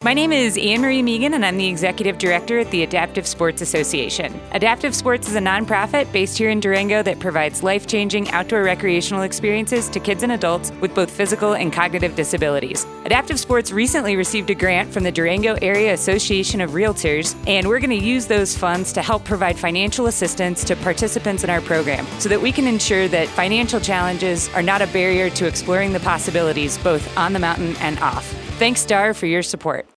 My name is Anne-Marie Megan, and I'm the Executive Director at the Adaptive Sports Association. Adaptive Sports is a nonprofit based here in Durango that provides life-changing outdoor recreational experiences to kids and adults with both physical and cognitive disabilities. Adaptive Sports recently received a grant from the Durango Area Association of Realtors, and we're going to use those funds to help provide financial assistance to participants in our program so that we can ensure that financial challenges are not a barrier to exploring the possibilities both on the mountain and off. Thanks, STAR, for your support.